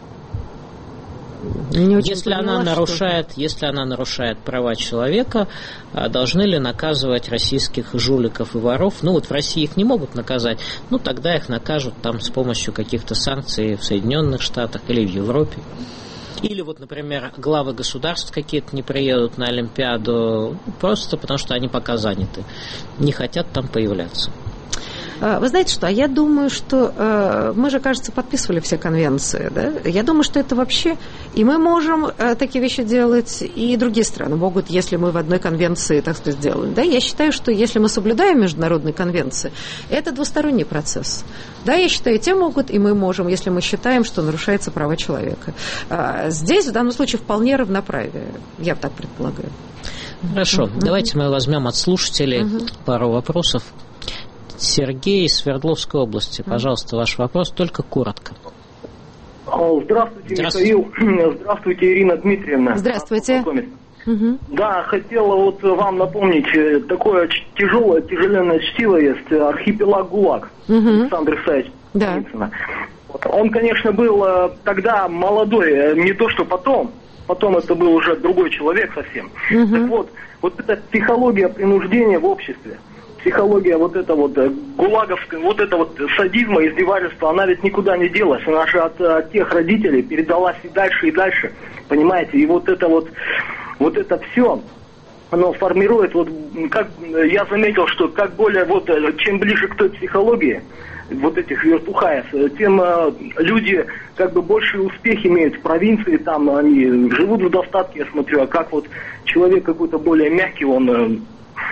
Если она нарушает права человека, должны ли наказывать российских жуликов и воров? Ну вот в России их не могут наказать, тогда их накажут там с помощью каких-то санкций в Соединенных Штатах или в Европе. Или вот, например, главы государств какие-то не приедут на Олимпиаду просто потому, что они пока заняты, не хотят там появляться. Вы знаете что, я думаю, что мы же, кажется, подписывали все конвенции, да? Я думаю, что это вообще, и мы можем такие вещи делать, и другие страны могут, если мы в одной конвенции, так сказать, сделаем, да? Я считаю, что если мы соблюдаем международные конвенции, это двусторонний процесс. Да, я считаю, те могут, и мы можем, если мы считаем, что нарушаются права человека. Здесь, в данном случае, вполне равноправие, я так предполагаю. Хорошо, давайте мы возьмем от слушателей пару вопросов. Сергей из Свердловской области. Пожалуйста, ваш вопрос, только коротко. Здравствуйте, Михаил. Здравствуйте, Ирина Дмитриевна. Здравствуйте. Да, хотела вот вам напомнить, такое тяжеленное чтиво есть, «Архипелаг ГУЛАГ» Александра Исаевича Солженицына. Он, конечно, был тогда молодой, не то что потом это был уже другой человек совсем. Так вот эта психология принуждения в обществе, психология вот это вот гулаговская, вот это вот садизма, издевательства, она ведь никуда не делась. Она же от тех родителей передалась и дальше, понимаете? И вот это все, оно формирует, вот как я заметил, что как более вот чем ближе к той психологии вот этих вертухаев, тем люди как бы большие успехи имеют в провинции, там они живут в достатке, я смотрю, а как вот человек какой-то более мягкий, он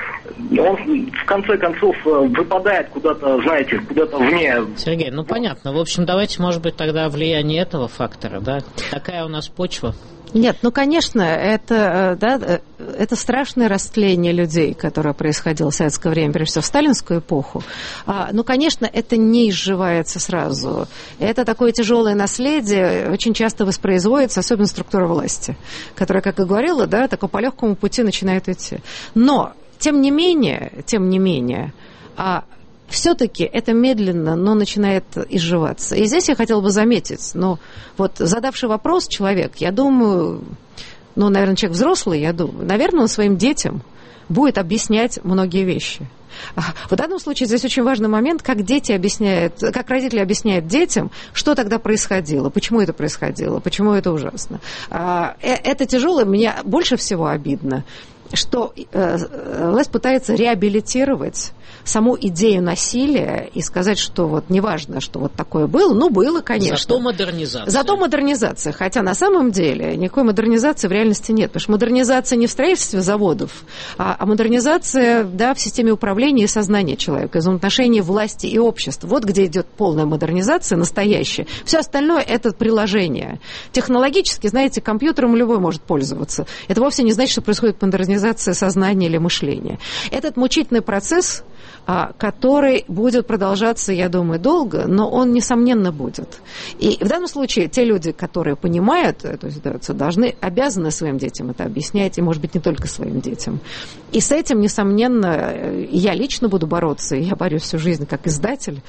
в конце концов выпадает куда-то, знаете, куда-то вне. Сергей, ну понятно. В общем, давайте, может быть, тогда влияние этого фактора, да? Такая у нас почва. Нет, ну, конечно, это страшное растление людей, которое происходило в советское время, прежде всего в сталинскую эпоху. Ну, конечно, это не изживается сразу. Это такое тяжелое наследие, очень часто воспроизводится, особенно структура власти, которая, как и говорила, да, такой по легкому пути начинает идти. Но, тем не менее, все-таки это медленно, но начинает изживаться. И здесь я хотела бы заметить, вот задавший вопрос человек, я думаю, наверное, человек взрослый, наверное, он своим детям будет объяснять многие вещи. В данном случае здесь очень важный момент, как родители объясняют детям, что тогда происходило, почему это происходило, почему это ужасно. Это тяжело, мне больше всего обидно, что власть пытается реабилитировать саму идею насилия и сказать, что вот неважно, что вот такое было, было, конечно. Зато модернизация. Зато модернизация, хотя на самом деле никакой модернизации в реальности нет, потому что модернизация не в строительстве заводов, а модернизация, да, в системе управления и сознания человека, взаимоотношений власти и общества. Вот где идет полная модернизация, настоящая. Все остальное – это приложение. Технологически, знаете, компьютером любой может пользоваться. Это вовсе не значит, что происходит модернизация сознания или мышления. Этот мучительный процесс, который будет продолжаться, я думаю, долго, но он, несомненно, будет. И в данном случае те люди, которые понимают эту ситуацию, обязаны своим детям это объяснять, и, может быть, не только своим детям. И с этим, несомненно, я лично буду бороться, и я борюсь всю жизнь как издатель,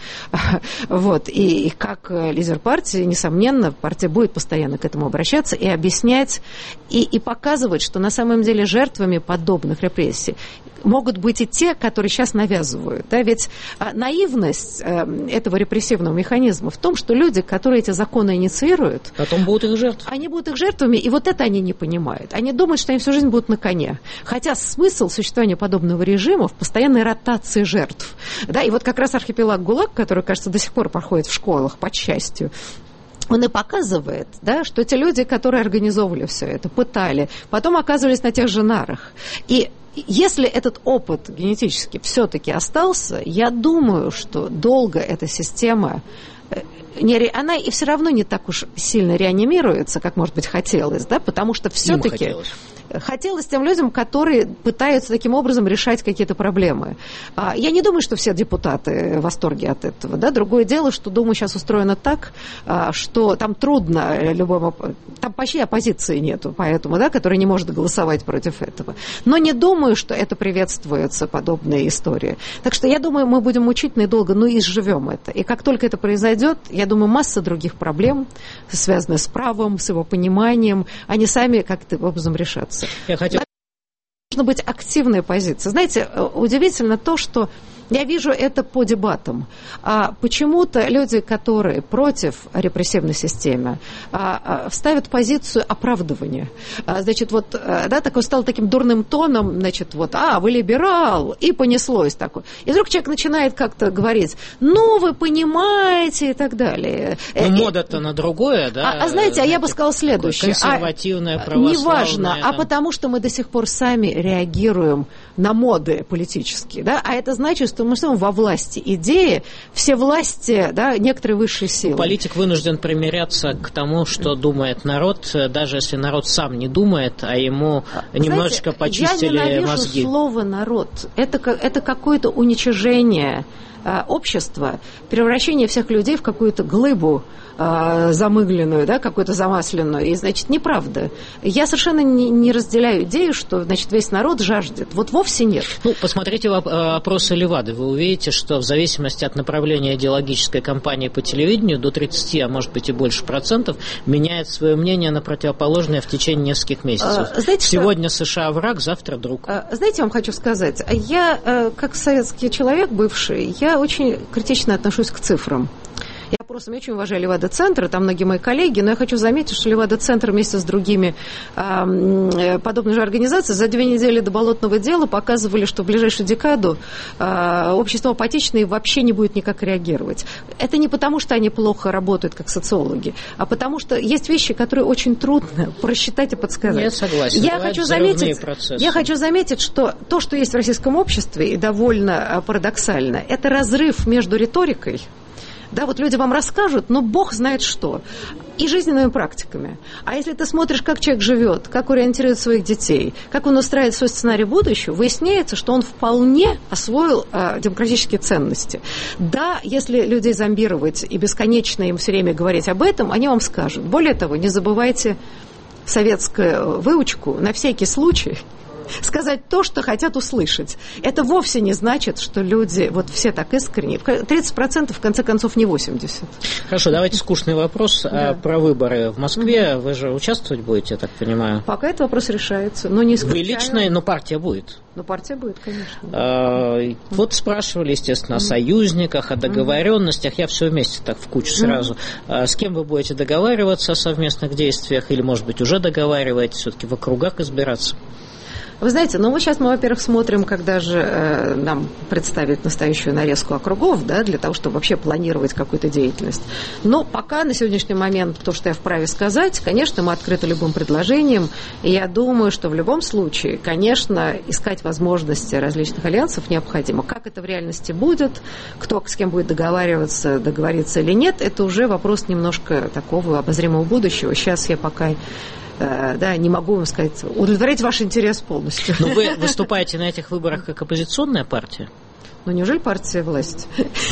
вот, и как лидер партии, несомненно, партия будет постоянно к этому обращаться и объяснять, и показывать, что на самом деле жертвами подобных репрессий могут быть и те, которые сейчас навязывают. Да? Ведь наивность этого репрессивного механизма в том, что люди, которые эти законы инициируют, потом будут их жертвами. Они будут их жертвами, и вот это они не понимают. Они думают, что они всю жизнь будут на коне. Хотя смысл существования подобного режима в постоянной ротации жертв. Да? И вот как раз архипелаг ГУЛАГ, который, кажется, до сих пор проходит в школах, по счастью, он и показывает, да, что те люди, которые организовывали все это, пытали, потом оказывались на тех же нарах. И если этот опыт генетически все-таки остался, я думаю, что долго эта система, она и все равно не так уж сильно реанимируется, как, может быть, хотелось, да, потому что все-таки хотелось тем людям, которые пытаются таким образом решать какие-то проблемы. Я не думаю, что все депутаты в восторге от этого. Да? Другое дело, что Дума сейчас устроена так, что там трудно любому... Там почти оппозиции нету, поэтому, да, которая не может голосовать против этого. Но не думаю, что это приветствуется, подобные истории. Так что я думаю, мы будем мучительно и долго, но изживем это. И как только это произойдет, я думаю, масса других проблем, связанных с правом, с его пониманием, они сами как-то образом решатся. Должна быть активная позиция. Знаете, удивительно то, что я вижу это по дебатам. Почему-то люди, которые против репрессивной системы, вставят позицию оправдывания. Значит, вот, да, такой стал таким дурным тоном, значит, вот, вы либерал, и понеслось такое. И вдруг человек начинает как-то говорить, вы понимаете, и так далее. Мода-то на другое, да? Знаете, я бы сказала следующее. Консервативное, православное. Неважно, потому что мы до сих пор сами реагируем на моды политические, да, а это значит, что мы во власти идеи, все власти, да, некоторые высшие силы. Политик вынужден примиряться к тому, что думает народ, даже если народ сам не думает, а ему немножечко почистили мозги. Я ненавижу слово «народ». Это какое-то уничижение общества, превращение всех людей в какую-то глыбу замыгленную, да, какую-то замасленную. И, значит, неправда. Я совершенно не разделяю идею, что, значит, весь народ жаждет. Вот вовсе нет. Посмотрите опросы Левады. Вы увидите, что в зависимости от направления идеологической кампании по телевидению до 30, а может быть и больше процентов, меняет свое мнение на противоположное в течение нескольких месяцев. Сегодня США враг, завтра друг. Знаете, я вам хочу сказать, я, как советский человек бывший, я очень критично отношусь к цифрам. Я вопросом. Я очень уважаю Левада-центр, там многие мои коллеги, но я хочу заметить, что Левада-центр вместе с другими подобными же организациями за 2 недели до болотного дела показывали, что в ближайшую декаду общество апатичное вообще не будет никак реагировать. Это не потому, что они плохо работают как социологи, а потому что есть вещи, которые очень трудно просчитать и подсказать. Я согласен. Я хочу заметить, что то, что есть в российском обществе, и довольно парадоксально, это разрыв между риторикой, да, вот люди вам расскажут, но бог знает что, и жизненными практиками. А если ты смотришь, как человек живет, как ориентирует своих детей, как он устраивает свой сценарий будущего, выясняется, что он вполне освоил демократические ценности. Да, если людей зомбировать и бесконечно им все время говорить об этом, они вам скажут. Более того, не забывайте советскую выучку на всякий случай сказать то, что хотят услышать. Это вовсе не значит, что люди вот все так искренне. 30% в конце концов не 80%. Хорошо, давайте скучный вопрос про выборы в Москве. Вы же участвовать будете, я так понимаю? Пока этот вопрос решается, но не исключаю. Вы лично, но партия будет? Ну, партия будет, конечно. Вот спрашивали, естественно, о союзниках, о договоренностях. Я все вместе так в кучу сразу. С кем вы будете договариваться о совместных действиях? Или, может быть, уже договариваетесь, все-таки в округах избираться? Вы знаете, ну, сейчас мы, во-первых, смотрим, когда же нам представят настоящую нарезку округов, да, для того, чтобы вообще планировать какую-то деятельность. Но пока на сегодняшний момент то, что я вправе сказать, конечно, мы открыты любым предложениям, и я думаю, что в любом случае, конечно, искать возможности различных альянсов необходимо. Как это в реальности будет, кто с кем будет договариваться, договориться или нет, это уже вопрос немножко такого обозримого будущего. Сейчас я пока... Да, не могу вам сказать, удовлетворять ваш интерес полностью. Но вы выступаете на этих выборах как оппозиционная партия? Ну, неужели партия власти?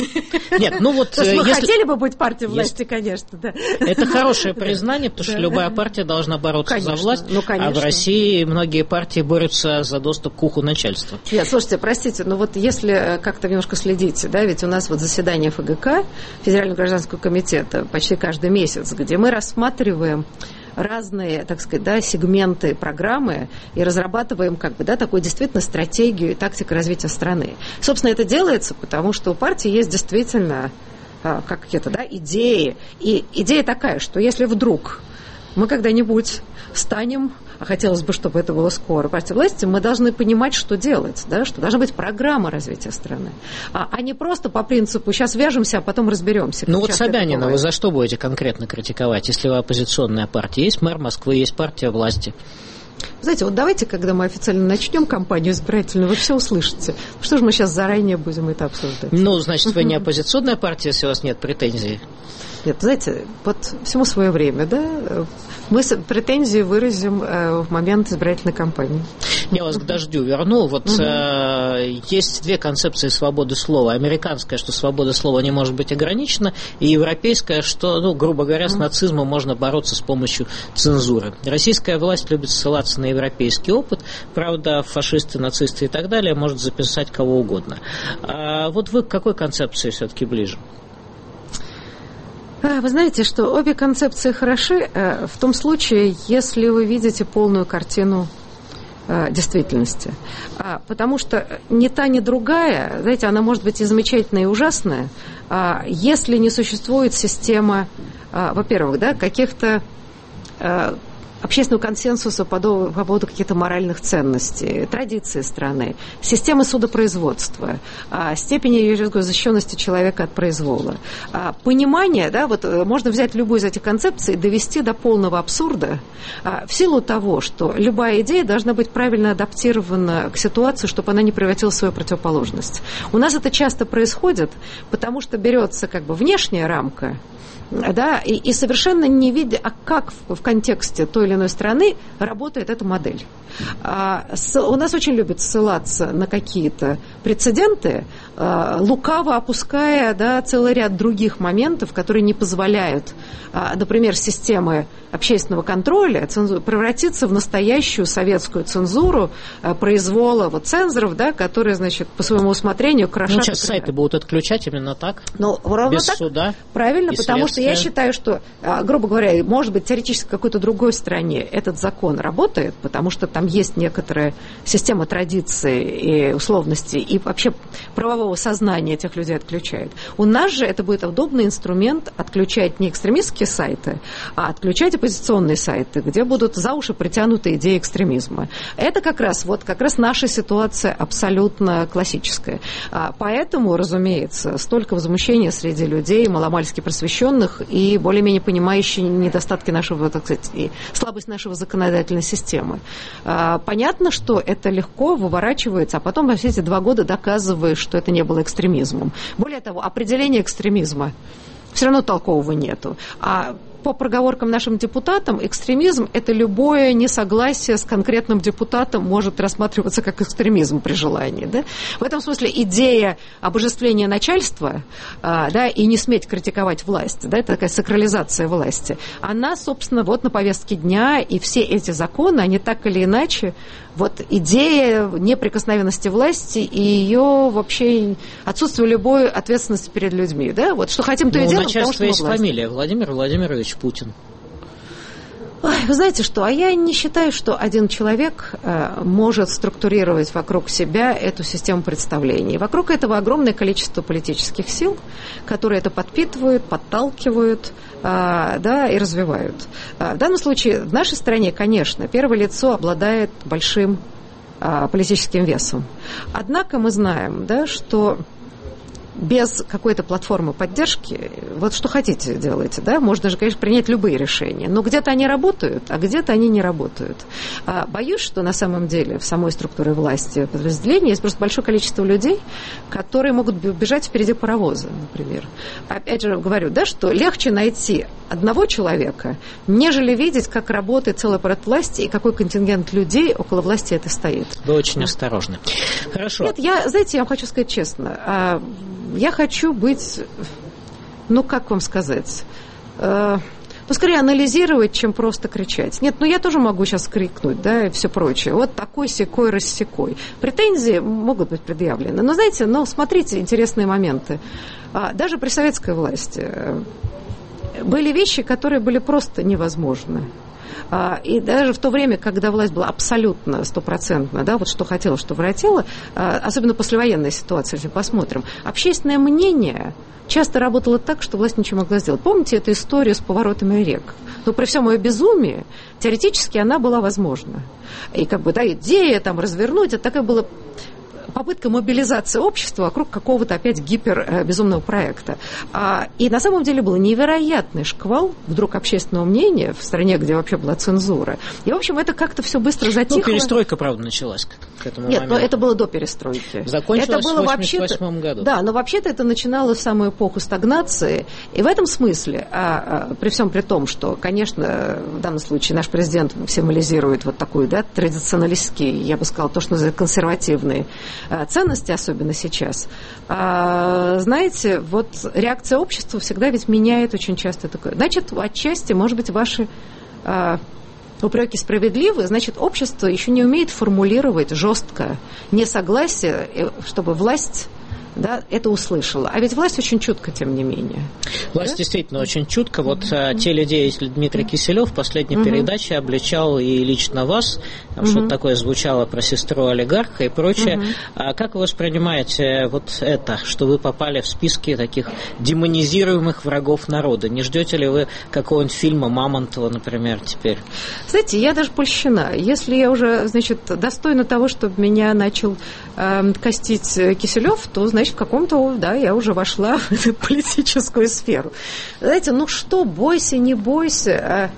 Нет, ну вот... То есть мы хотели бы быть партией власти, конечно, да. Это хорошее признание, потому что любая партия должна бороться за власть, а в России многие партии борются за доступ к уху начальства. Нет, слушайте, простите, но вот если как-то немножко следите, да, ведь у нас вот заседание ФГК, Федерального гражданского комитета, почти каждый месяц, где мы рассматриваем разные, так сказать, да, сегменты программы и разрабатываем как бы, да, такую действительно стратегию и тактику развития страны. Собственно, это делается, потому что у партии есть действительно какие-то, да, идеи. И идея такая, что если вдруг мы когда-нибудь станем, а хотелось бы, чтобы это было скоро, партия власти, мы должны понимать, что делать, да, что должна быть программа развития страны, а не просто по принципу сейчас вяжемся, а потом разберемся. Ну вот Собянина вы за что будете конкретно критиковать, если вы оппозиционная партия? Есть мэр Москвы, есть партия власти. Знаете, вот давайте, когда мы официально начнем кампанию избирательную, вы все услышите. Что же мы сейчас заранее будем это обсуждать? Ну, значит, вы не оппозиционная партия, если у вас нет претензий? Нет, знаете, вот всему свое время, да? Мы претензии выразим в момент избирательной кампании. Я вас к дождю верну. Вот есть две концепции свободы слова. Американская, что свобода слова не может быть ограничена, и европейская, что, ну, грубо говоря, с нацизмом можно бороться с помощью цензуры. Российская власть любит ссылаться на европейский опыт. Правда, фашисты, нацисты и так далее может записать кого угодно. А вот вы к какой концепции все-таки ближе? Вы знаете, что обе концепции хороши в том случае, если вы видите полную картину действительности. Потому что ни та, ни другая, знаете, она может быть и замечательная, и ужасная, если не существует система, во-первых, да, каких-то общественного консенсуса по поводу каких-то моральных ценностей, традиций страны, системы судопроизводства, степени защищенности человека от произвола. Понимание, да, вот можно взять любую из этих концепций и довести до полного абсурда в силу того, что любая идея должна быть правильно адаптирована к ситуации, чтобы она не превратилась в свою противоположность. У нас это часто происходит, потому что берется как бы внешняя рамка, да, и совершенно не видя, как в контексте той или иной страны работает эта модель. У нас очень любят ссылаться на какие-то прецеденты, лукаво опуская, да, целый ряд других моментов, которые не позволяют, например, системы общественного контроля превратиться в настоящую советскую цензуру произвола вот цензоров, да, которые, значит, по своему усмотрению крошат. Ну, сейчас сайты будут отключать именно так, без суда. Правильно, потому что я считаю, что, грубо говоря, может быть, теоретически в какой-то другой стране стороне этот закон работает, потому что там есть некоторая система традиций и условностей, и вообще правового сознания этих людей отключает. У нас же это будет удобный инструмент отключать не экстремистские сайты, а отключать оппозиционные сайты, где будут за уши притянуты идеи экстремизма. Это как раз наша ситуация абсолютно классическая. Поэтому, разумеется, столько возмущения среди людей, маломальски просвещенных и более-менее понимающих недостатки нашего, так сказать, и слабость нашего законодательной системы. Понятно, что это легко выворачивается, а потом все эти 2 года доказываешь, что это не было экстремизмом. Более того, определения экстремизма все равно толкового нету. А по проговоркам нашим депутатам, экстремизм – это любое несогласие с конкретным депутатом может рассматриваться как экстремизм при желании. Да? В этом смысле идея обожествления начальства, да, и не сметь критиковать власть, да, это такая сакрализация власти, она, собственно, вот на повестке дня, и все эти законы, они так или иначе, вот идея неприкосновенности власти и ее вообще отсутствие любой ответственности перед людьми. Да? Вот что хотим, то и делаем, потому что мы власть. У начальства есть фамилия Владимир Владимирович Путин. Ой, вы знаете что, а я не считаю, что один человек может структурировать вокруг себя эту систему представлений. Вокруг этого огромное количество политических сил, которые это подпитывают, подталкивают, да, и развивают. В данном случае в нашей стране, конечно, первое лицо обладает большим политическим весом. Однако мы знаем, да, что без какой-то платформы поддержки, вот что хотите делайте, да, можно же, конечно, принять любые решения, но где-то они работают, а где-то они не работают. Боюсь, что на самом деле в самой структуре власти подразделения есть просто большое количество людей, которые могут бежать впереди паровоза, например. Опять же говорю, да, что легче найти одного человека, нежели видеть, как работает целый аппарат власти и какой контингент людей около власти это стоит. Вы очень осторожны. Хорошо. Нет, знаете, я вам хочу сказать честно, я хочу быть, ну, как вам сказать, скорее анализировать, чем просто кричать. Нет, я тоже могу сейчас крикнуть, да, и все прочее. Вот такой, сякой, рассекой. Претензии могут быть предъявлены. Но, знаете, смотрите, интересные моменты. Даже при советской власти были вещи, которые были просто невозможны. И даже в то время, когда власть была абсолютно стопроцентно, да, вот что хотела, что воротила, особенно послевоенная ситуация, если посмотрим, общественное мнение часто работало так, что власть ничего не могла сделать. Помните эту историю с поворотами рек? Но при всем ее безумии, теоретически она была возможна. И да, идея там развернуть, это такая была попытка мобилизации общества вокруг какого-то опять гипербезумного проекта. И на самом деле был невероятный шквал вдруг общественного мнения в стране, где вообще была цензура. И, в общем, это как-то все быстро затихло. Перестройка, правда, началась к этому моменту. Нет, но это было до перестройки. Закончилось в 1988 году. Да, но вообще-то это начиналось в самую эпоху стагнации. И в этом смысле, при всем при том, что, конечно, в данном случае наш президент символизирует вот такую, да, традиционалистский, я бы сказала, то, что называется консервативные ценности, особенно сейчас. Знаете, вот реакция общества всегда ведь меняет очень часто такое. Значит, отчасти, может быть, ваши упреки справедливы, значит, общество еще не умеет формулировать жестко несогласие, чтобы власть, да, это услышала. А ведь власть очень чутко, тем не менее. Власть, да, действительно очень чутко. Вот теледеятель Дмитрий Киселев в последней передаче обличал и лично вас, там что-то такое звучало про сестру олигарха и прочее. А как вы воспринимаете вот это, что вы попали в списки таких демонизируемых врагов народа? Не ждете ли вы какого-нибудь фильма Мамонтова, например, теперь? Знаете, я даже польщена. Если я уже, значит, достойна того, чтобы меня начал костить Киселев, то, значит, в каком-то, да, я уже вошла в эту политическую сферу. Знаете, что, бойся, не бойся.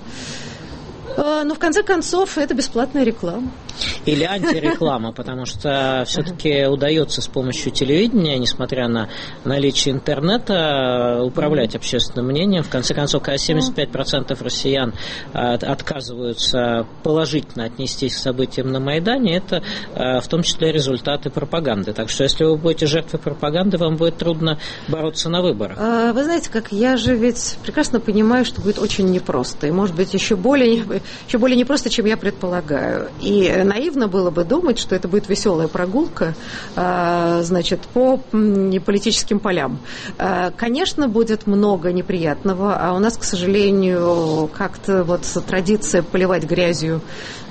В конце концов, это бесплатная реклама. Или антиреклама, потому что все-таки удается с помощью телевидения, несмотря на наличие интернета, управлять общественным мнением. В конце концов, когда 75% россиян отказываются положительно отнестись к событиям на Майдане, это в том числе результаты пропаганды. Так что, если вы будете жертвой пропаганды, вам будет трудно бороться на выборах. Вы знаете, как я же ведь прекрасно понимаю, что будет очень непросто. И, может быть, еще более непросто, чем я предполагаю. И наивно было бы думать, что это будет веселая прогулка, значит, по политическим полям. Конечно, будет много неприятного, а у нас, к сожалению, как-то вот традиция поливать грязью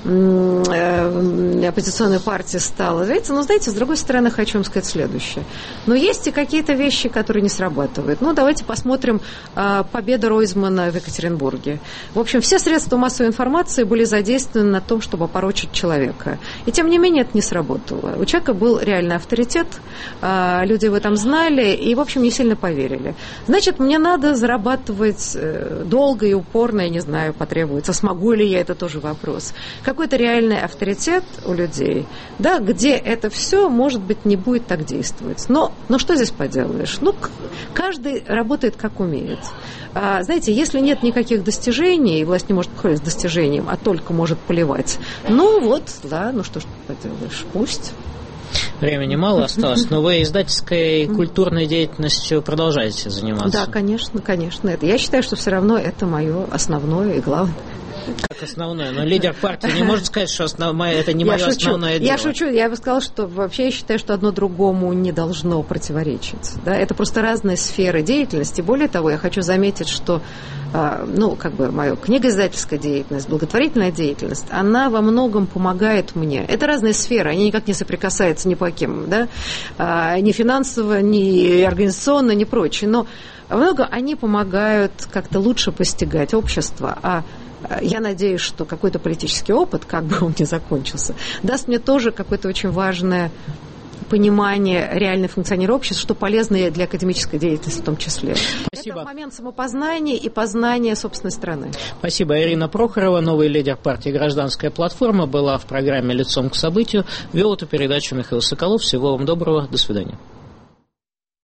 оппозиционной партии стала. Но, знаете, с другой стороны, хочу вам сказать следующее. Но есть и какие-то вещи, которые не срабатывают. Ну, давайте посмотрим победу Ройзмана в Екатеринбурге. В общем, все средства массовой информации были задействованы на том, чтобы опорочить человека. И, тем не менее, это не сработало. У человека был реальный авторитет, люди в этом знали и, в общем, не сильно поверили. Значит, мне надо зарабатывать долго и упорно, я не знаю, потребуется. Смогу ли я, это тоже вопрос. Какой-то реальный авторитет у людей, да, где это все, может быть, не будет так действовать. Но что здесь поделаешь? Ну, каждый работает как умеет. Знаете, если нет никаких достижений, и власть не может похвалиться достижением, а только может поливать, ну вот, да, ну что ж поделаешь, пусть. Времени мало осталось, но вы издательской культурной деятельностью продолжаете заниматься. Да, конечно, конечно. Я считаю, что все равно это мое основное и главное. Как основное, но лидер партии не может сказать, что это не мое основное дело. Я шучу, я бы сказала, что вообще я считаю, что одно другому не должно противоречить. Да? Это просто разные сферы деятельности. Более того, я хочу заметить, что моя книгоиздательская деятельность, благотворительная деятельность, она во многом помогает мне. Это разные сферы, они никак не соприкасаются ни по кем, да? Ни финансово, ни организационно, ни прочее. Но во многом они помогают как-то лучше постигать общество, я надеюсь, что какой-то политический опыт, как бы он ни закончился, даст мне тоже какое-то очень важное понимание реальной функционирования общества, что полезно и для академической деятельности в том числе. Спасибо. Это момент самопознания и познания собственной страны. Спасибо. Ирина Прохорова, новый лидер партии «Гражданская платформа», была в программе «Лицом к событию». Вел эту передачу Михаил Соколов. Всего вам доброго. До свидания.